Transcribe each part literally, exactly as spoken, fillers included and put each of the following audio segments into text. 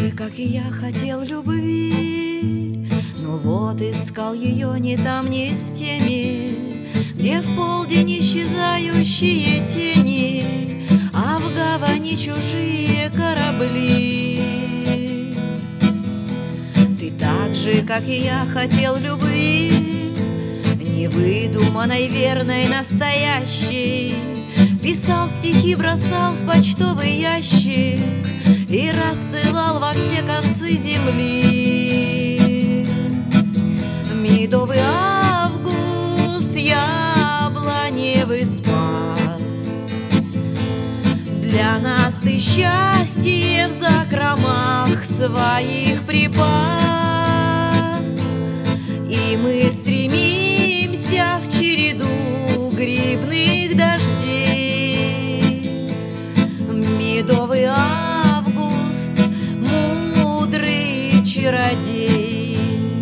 же, как и я, хотел любви, но вот искал ее не там, не с теми, где в полдень исчезающие тени, а в гавани чужие корабли. Ты так же, как и я, хотел любви, невыдуманной, верной, настоящей. Писал стихи, бросал в почтовый ящик и рассылал во все концы земли. Медовый август яблоневый спас, для нас ты счастье в закромах своих припас, и мы стремимся в череду грибных дождей. Медовый август, мудрый чародей,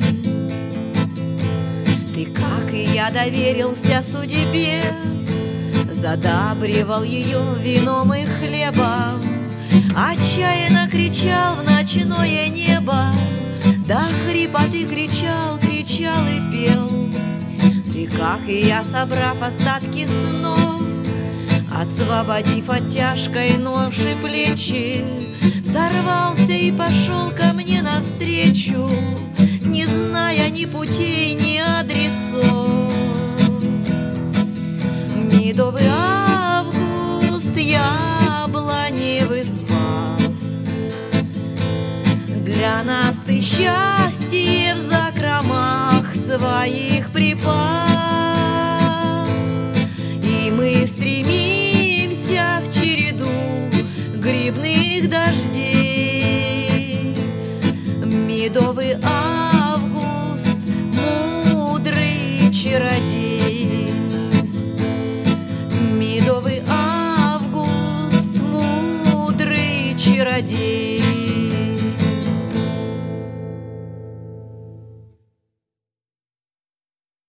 ты, как и я, доверился судьбе, задабривал ее вином и хлебом, отчаянно кричал в ночное небо, до хрипоты кричал, кричал и пел. Ты, как и я, собрав остатки снов, освободив от тяжкой ноши плечи, сорвался и пошел ко мне навстречу, не зная ни путей, ни адресов. Медовый август яблоневый спас, для нас ты счастье в закромах своих припас, и мы стремимся в череду грибных дождей. Медовый август, мудрый чародей, медовый август, мудрый чародей.